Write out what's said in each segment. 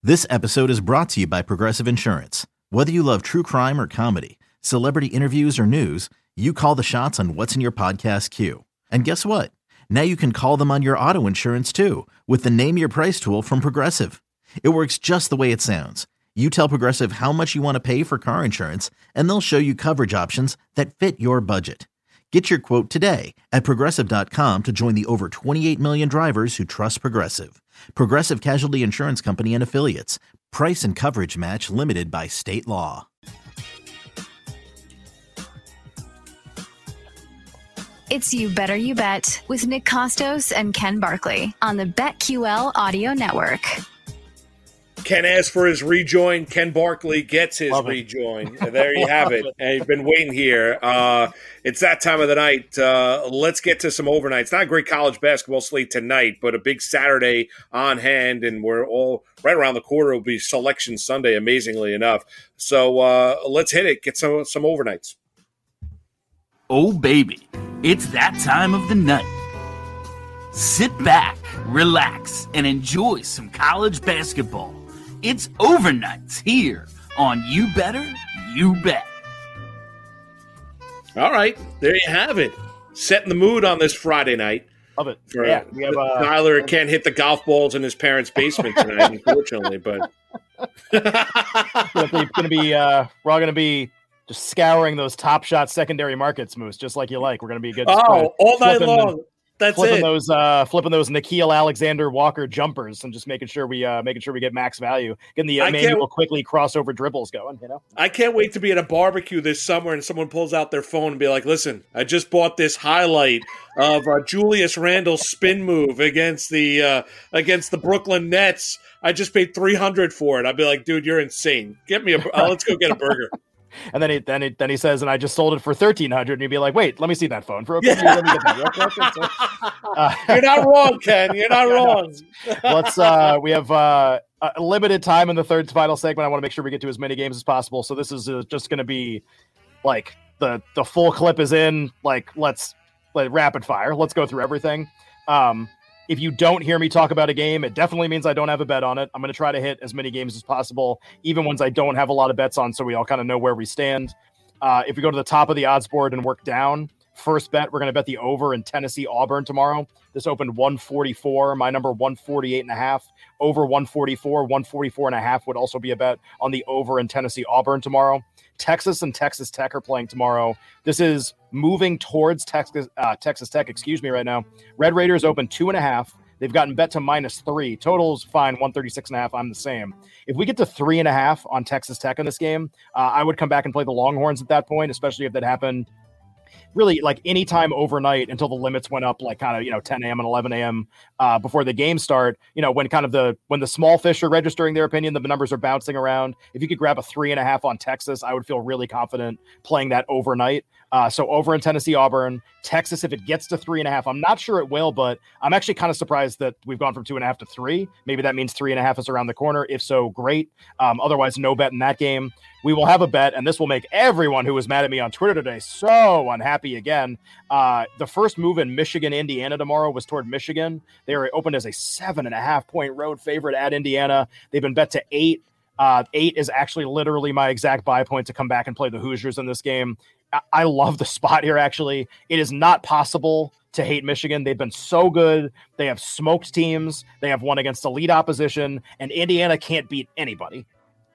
This episode is brought to you by Progressive Insurance. Whether you love true crime or comedy, celebrity interviews or news, you call the shots on what's in your podcast queue. And guess what? Now you can call them on your auto insurance too with the Name Your Price tool from Progressive. It works just the way it sounds. You tell Progressive how much you want to pay for car insurance, and they'll show you coverage options that fit your budget. Get your quote today at Progressive.com to join the over 28 million drivers who trust Progressive. Progressive Casualty Insurance Company and Affiliates. Price and coverage match limited by state law. It's You Better You Bet with Nick Costos and Ken Barkley on the BetQL Audio Network. Ken asks for his rejoin. Ken Barkley gets his rejoin. There you have it. And you've been waiting here. It's that time of the night. Let's get to some overnights. Not a great college basketball slate tonight, but a big Saturday on hand, and we're all right around the corner. Will be Selection Sunday, amazingly enough. So let's hit it. Get some overnights. Oh, baby, it's that time of the night. Sit back, relax, and enjoy some college basketball. It's overnights here on You Better You Bet. All right, there you have it. Setting the mood on this Friday night. Love it. We have Tyler can't hit the golf balls in his parents' basement tonight, unfortunately. But it's going to be we're all going to be just scouring those Top Shot secondary markets, Moose, just like you like. We're going to be good. All night long. That's flipping it. Flipping those Nickeil Alexander-Walker jumpers and just making sure we get max value, getting the Emmanuel quickly crossover dribbles going. You know, I can't wait to be at a barbecue this summer and someone pulls out their phone and be like, "Listen, I just bought this highlight of Julius Randle's spin move against the Brooklyn Nets. I just paid $300 for it." I'd be like, "Dude, you're insane. Get me let's go get a burger." And then he says, and I just sold it for $1,300. And you'd be like, wait, let me see that phone for a quick. Let me get that real quick. You're not wrong, Ken. You're not wrong. We have a limited time in the third final segment. I want to make sure we get to as many games as possible. So this is just going to be like the full clip is in. Like let's rapid fire. Let's go through everything. If you don't hear me talk about a game, it definitely means I don't have a bet on it. I'm going to try to hit as many games as possible, even ones I don't have a lot of bets on, so we all kind of know where we stand. If we go to the top of the odds board and work down, first bet, we're going to bet the over in Tennessee-Auburn tomorrow. This opened 144. My number 148.5. Over 144, 144.5 would also be a bet on the over in Tennessee-Auburn tomorrow. Texas and Texas Tech are playing tomorrow. This is moving towards Texas Tech, right now. Red Raiders open 2.5. They've gotten bet to -3. Total's fine, 136.5. I'm the same. If we get to 3.5 on Texas Tech in this game, I would come back and play the Longhorns at that point, especially if that happened really like anytime overnight until the limits went up like kind of 10 a.m. and 11 a.m. Before the game start, when the small fish are registering their opinion, the numbers are bouncing around. If you could grab a 3.5 on Texas, I would feel really confident playing that overnight. So over in Tennessee-Auburn, Texas, if it gets to 3.5, I'm not sure it will, but I'm actually kind of surprised that we've gone from 2.5 to 3. Maybe that means 3.5 is around the corner. If so, great. Otherwise, no bet in that game. We will have a bet, and this will make everyone who was mad at me on Twitter today so unhappy again. The first move in Michigan, Indiana tomorrow was toward Michigan. They were opened as a 7.5-point road favorite at Indiana. They've been bet to 8. 8 is actually literally my exact buy point to come back and play the Hoosiers in this game. I love the spot here, actually. It is not possible to hate Michigan. They've been so good. They have smoked teams. They have won against elite opposition, and Indiana can't beat anybody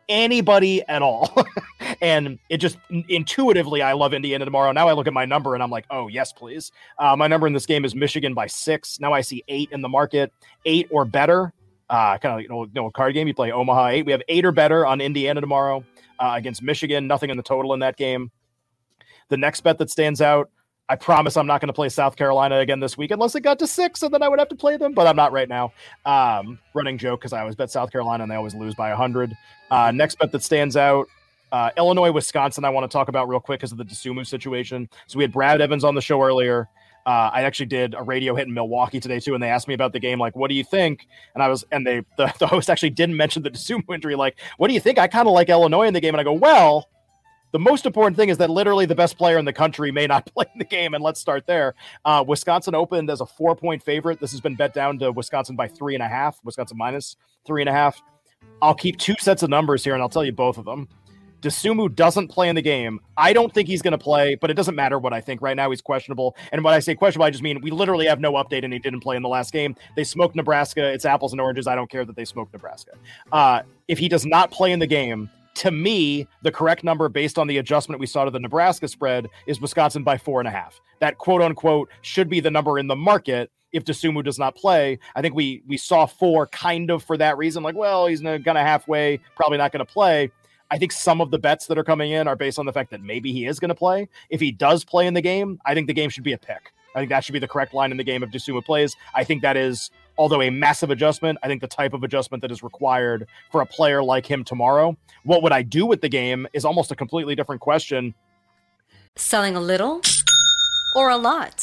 at all. And it just intuitively, I love Indiana tomorrow. Now I look at my number and I'm like, oh, yes, please. My number in this game is Michigan by 6. Now I see 8 in the market, 8 or better. Kind of a card game. You play Omaha 8. We have 8 or better on Indiana tomorrow against Michigan. Nothing in the total in that game. The next bet that stands out, I promise I'm not going to play South Carolina again this week unless it got to 6, and then I would have to play them, but I'm not right now. Running joke because I always bet South Carolina and they always lose by 100. Next bet that stands out, Illinois, Wisconsin, I want to talk about real quick because of the DeSumo situation. So we had Brad Evans on the show earlier. I actually did a radio hit in Milwaukee today too, and they asked me about the game, like, what do you think? And the host actually didn't mention the DeSumo injury. Like, what do you think? I kind of like Illinois in the game. And I go, well, the most important thing is that literally the best player in the country may not play in the game, and let's start there. Wisconsin opened as a 4-point favorite. This has been bet down to Wisconsin by 3.5. Wisconsin minus 3.5. I'll keep two sets of numbers here, and I'll tell you both of them. Dosunmu doesn't play in the game. I don't think he's going to play, but it doesn't matter what I think. Right now, he's questionable. And when I say questionable, I just mean we literally have no update, and he didn't play in the last game. They smoked Nebraska. It's apples and oranges. I don't care that they smoked Nebraska. If he does not play in the game, to me, the correct number based on the adjustment we saw to the Nebraska spread is Wisconsin by 4.5. That quote-unquote should be the number in the market if Dosunmu does not play. I think we saw 4 kind of for that reason. Like, well, he's going to halfway, probably not going to play. I think some of the bets that are coming in are based on the fact that maybe he is going to play. If he does play in the game, I think the game should be a pick. I think that should be the correct line in the game if Dosunmu plays. I think that is, although a massive adjustment, I think the type of adjustment that is required for a player like him tomorrow. What would I do with the game is almost a completely different question. Selling a little or a lot?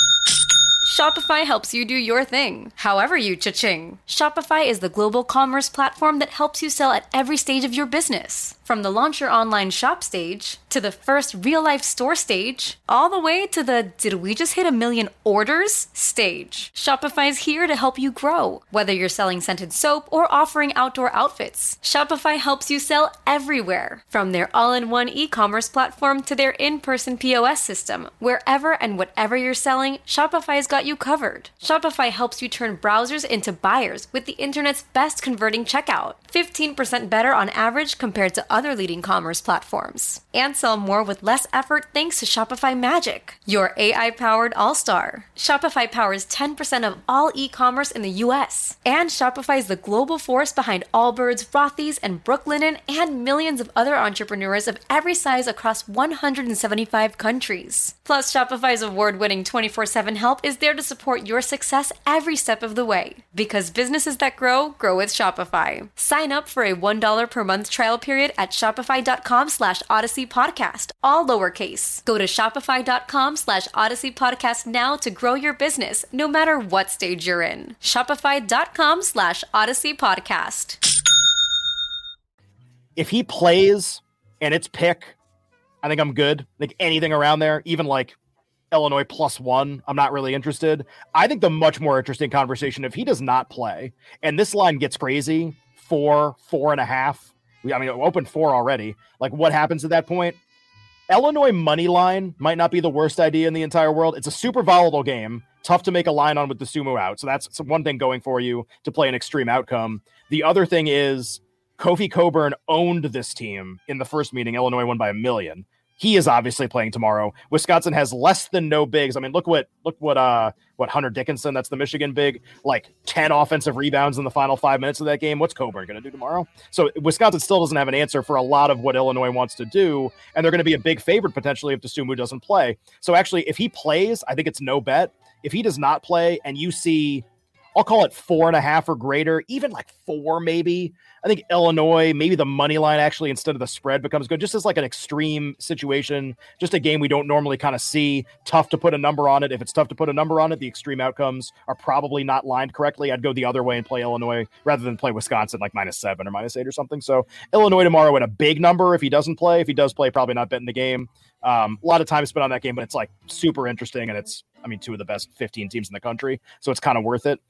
Shopify helps you do your thing, however you cha-ching. Shopify is the global commerce platform that helps you sell at every stage of your business. From the launch your online shop stage, to the first real-life store stage, all the way to the did we just hit 1 million orders stage. Shopify's here to help you grow. Whether you're selling scented soap or offering outdoor outfits, Shopify helps you sell everywhere. From their all-in-one e-commerce platform to their in-person POS system, wherever and whatever you're selling, Shopify's got you covered. Shopify helps you turn browsers into buyers with the internet's best converting checkout. 15% better on average compared to other leading commerce platforms. And sell more with less effort thanks to Shopify Magic, your AI-powered all-star. Shopify powers 10% of all e-commerce in the US. And Shopify is the global force behind Allbirds, Rothy's, and Brooklinen, and millions of other entrepreneurs of every size across 175 countries. Plus, Shopify's award-winning 24/7 help is there to support your success every step of the way. Because businesses that grow, grow with Shopify. Sign up for a $1 per month trial period at shopify.com/Odyssey Podcast, all lowercase. Go to shopify.com/Odyssey Podcast now to grow your business, no matter what stage you're in. Shopify.com/Odyssey Podcast. If he plays and it's pick, I think I'm good. I think anything around there, even like Illinois +1, I'm not really interested. I think the much more interesting conversation, if he does not play, and this line gets crazy, 4, 4.5. I mean, open 4 already. Like, what happens at that point? Illinois money line might not be the worst idea in the entire world. It's a super volatile game. Tough to make a line on with Dosunmu out. So that's one thing going for you to play an extreme outcome. The other thing is Kofi Cockburn owned this team in the first meeting. Illinois won by 1 million. He is obviously playing tomorrow. Wisconsin has less than no bigs. I mean, look what Hunter Dickinson, that's the Michigan big, like 10 offensive rebounds in the final 5 minutes of that game. What's Cockburn going to do tomorrow? So Wisconsin still doesn't have an answer for a lot of what Illinois wants to do, and they're going to be a big favorite potentially if Dosunmu doesn't play. So actually, if he plays, I think it's no bet. If he does not play and you see, I'll call it 4.5 or greater, even like 4 maybe, I think Illinois, maybe the money line actually instead of the spread becomes good, just as like an extreme situation, just a game we don't normally kind of see. Tough to put a number on it. If it's tough to put a number on it, the extreme outcomes are probably not lined correctly. I'd go the other way and play Illinois rather than play Wisconsin like -7 or -8 or something. So Illinois tomorrow at a big number if he doesn't play. If he does play, probably not betting the game. A lot of time spent on that game, but it's like super interesting, and it's, I mean, 2 of the best 15 teams in the country, so it's kind of worth it.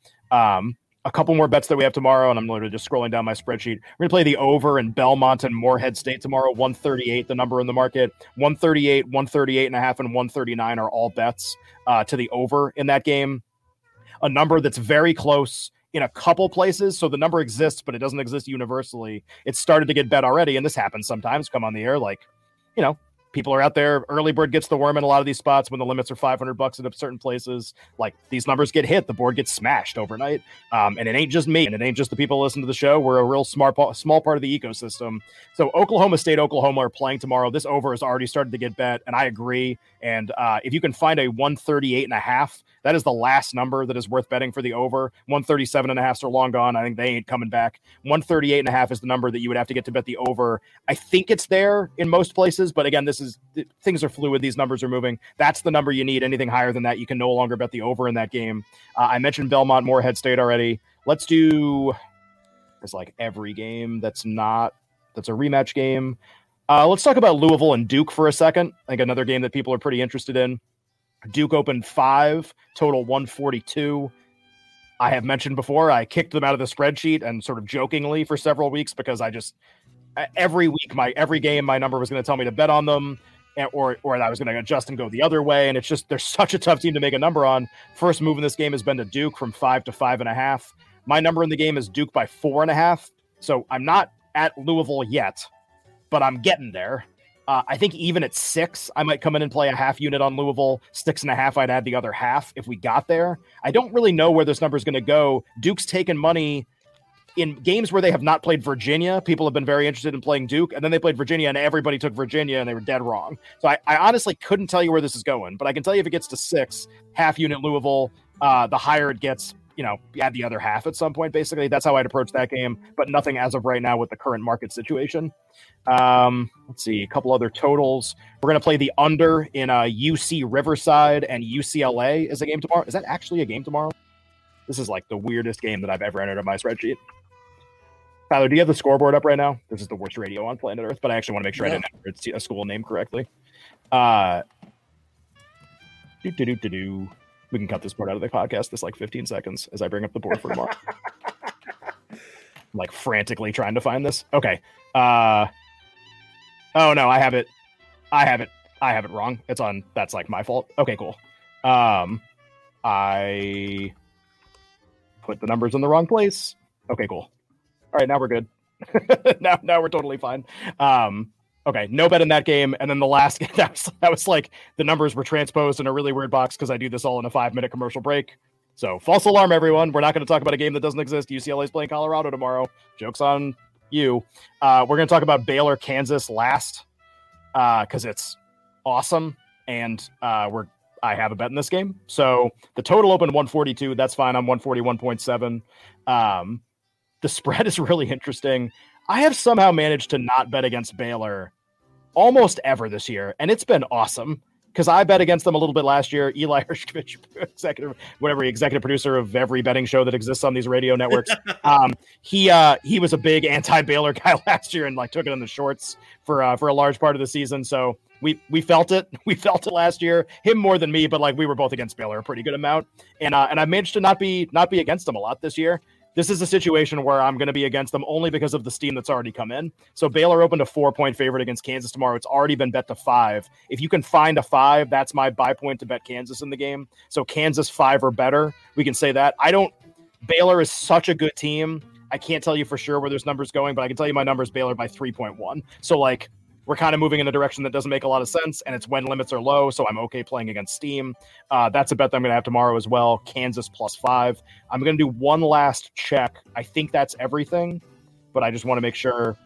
A couple more bets that we have tomorrow, and I'm literally just scrolling down my spreadsheet. We're going to play the over in Belmont and Morehead State tomorrow. 138, the number in the market. 138, 138.5, and 139 are all bets to the over in that game. A number that's very close in a couple places. So the number exists, but it doesn't exist universally. It's started to get bet already, and this happens sometimes. Come on the air, like, you know, people are out there. Early bird gets the worm in a lot of these spots when the limits are $500 at certain places. Like, these numbers get hit, the board gets smashed overnight. And it ain't just me, and it ain't just the people who listen to the show. We're a real small part of the ecosystem. So Oklahoma State, Oklahoma are playing tomorrow. This over has already started to get bet, and I agree. And if you can find a 138.5, that is the last number that is worth betting for the over. 137.5s are long gone. I think they ain't coming back. 138.5 is the number that you would have to get to bet the over. I think it's there in most places, but again, things are fluid. These numbers are moving. That's the number you need. Anything higher than that, you can no longer bet the over in that game. I mentioned Belmont, Morehead State already. Let's do, it's like every game that's a rematch game. Let's talk about Louisville and Duke for a second. I think another game that people are pretty interested in. Duke opened 5, total 142. I have mentioned before, I kicked them out of the spreadsheet and sort of jokingly for several weeks because every week, every game, my number was going to tell me to bet on them, or that I was going to adjust and go the other way. And it's just, they're such a tough team to make a number on. First move in this game has been to Duke from 5 to 5.5. My number in the game is Duke by 4.5. So I'm not at Louisville yet, but I'm getting there. I think even at 6, I might come in and play a half unit on Louisville. 6.5, I'd add the other half if we got there. I don't really know where this number is going to go. Duke's taken money in games where they have not played Virginia. People have been very interested in playing Duke, and then they played Virginia, and everybody took Virginia, and they were dead wrong. So I honestly couldn't tell you where this is going, but I can tell you if it gets to 6, half unit Louisville, the higher it gets, add the other half at some point, basically. That's how I'd approach that game, but nothing as of right now with the current market situation. Let's see, a couple other totals. We're going to play the under in UC Riverside, and UCLA is a game tomorrow. Is that actually a game tomorrow? This is like the weirdest game that I've ever entered on my spreadsheet. Tyler, do you have the scoreboard up right now? This is the worst radio on planet Earth, but I actually want to make sure I didn't enter a school name correctly. We can cut this part out of the podcast. This like 15 seconds as I bring up the board for tomorrow. I'm like frantically trying to find this. Okay. Oh no, I have it wrong. That's like my fault. Okay, cool. I put the numbers in the wrong place. Okay, cool. All right, now we're good. now we're totally fine. Okay, no bet in that game. And then the last game, that was like the numbers were transposed in a really weird box because I do this all in a 5-minute commercial break. So false alarm, everyone. We're not going to talk about a game that doesn't exist. UCLA is playing Colorado tomorrow. Joke's on you. We're going to talk about Baylor, Kansas last because it's awesome. And I have a bet in this game. So the total opened 142. That's fine. I'm 141.7. The spread is really interesting. I have somehow managed to not bet against Baylor almost ever this year, and it's been awesome because I bet against them a little bit last year. Eli Hershkovich, executive producer of every betting show that exists on these radio networks, he was a big anti-Baylor guy last year and like took it in the shorts for a large part of the season. So we felt it. We felt it last year. Him more than me, but like we were both against Baylor a pretty good amount, and I managed to not be against them a lot this year. This is a situation where I'm going to be against them only because of the steam that's already come in. So Baylor opened a 4-point favorite against Kansas tomorrow. It's already been bet to 5. If you can find a 5, that's my buy point to bet Kansas in the game. So Kansas 5 or better. We can say that. Baylor is such a good team. I can't tell you for sure where those numbers going, but I can tell you my number is Baylor by 3.1. So like we're kind of moving in a direction that doesn't make a lot of sense, and it's when limits are low, so I'm okay playing against steam. That's a bet that I'm going to have tomorrow as well. Kansas +5. I'm going to do one last check. I think that's everything, but I just want to make sure.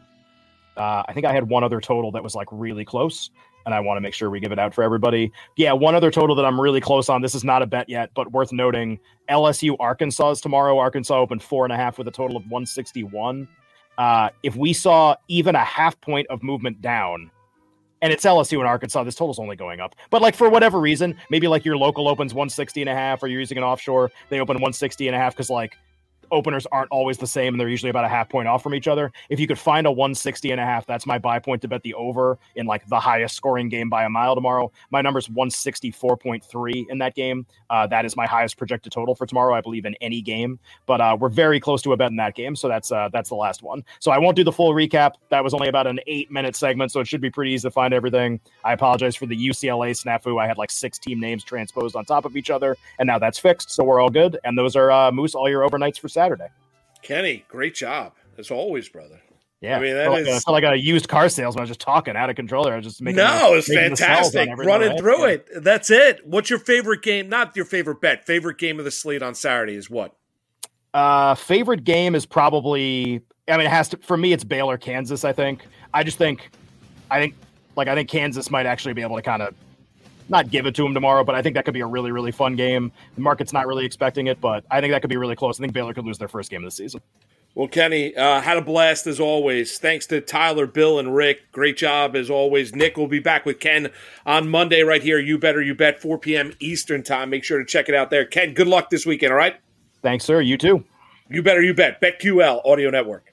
I think I had one other total that was like really close, and I want to make sure we give it out for everybody. Yeah, one other total that I'm really close on. This is not a bet yet, but worth noting. LSU Arkansas is tomorrow. Arkansas opened 4.5 with a total of 161. If we saw even a half point of movement down, and it's LSU and Arkansas, this total's only going up. But like for whatever reason, maybe like your local opens 160.5, or you're using an offshore, they open 160.5 because like openers aren't always the same and they're usually about a half point off from each other. If you could find a 160.5, that's my buy point to bet the over in like the highest scoring game by a mile tomorrow. My number is 164.3 in that game. That is my highest projected total for tomorrow, I believe, in any game. But we're very close to a bet in that game, so that's the last one. So I won't do the full recap. That was only about an 8-minute segment, so it should be pretty easy to find everything. I apologize for the UCLA snafu. I had like 6 team names transposed on top of each other, and now that's fixed, so we're all good. And those are Moose, all your overnights for Saturday. Kenny, great job as always, brother. Yeah, I mean I feel like a used car salesman. I was just talking out of control there. I was just making it's fantastic. Running through it. That's it. What's your favorite game? Not your favorite bet. Favorite game of the slate on Saturday is what? Favorite game is probably. I mean, it has to. For me, it's Baylor, Kansas. I think Kansas might actually be able to kind of not give it to them tomorrow, but I think that could be a really, really fun game. The market's not really expecting it, but I think that could be really close. I think Baylor could lose their first game of the season. Well, Kenny, had a blast as always. Thanks to Tyler, Bill, and Rick. Great job as always. Nick will be back with Ken on Monday right here. You Better You Bet, 4 p.m. Eastern time. Make sure to check it out there. Ken, good luck this weekend, all right? Thanks, sir. You too. You Better You Bet. BetQL Audio Network.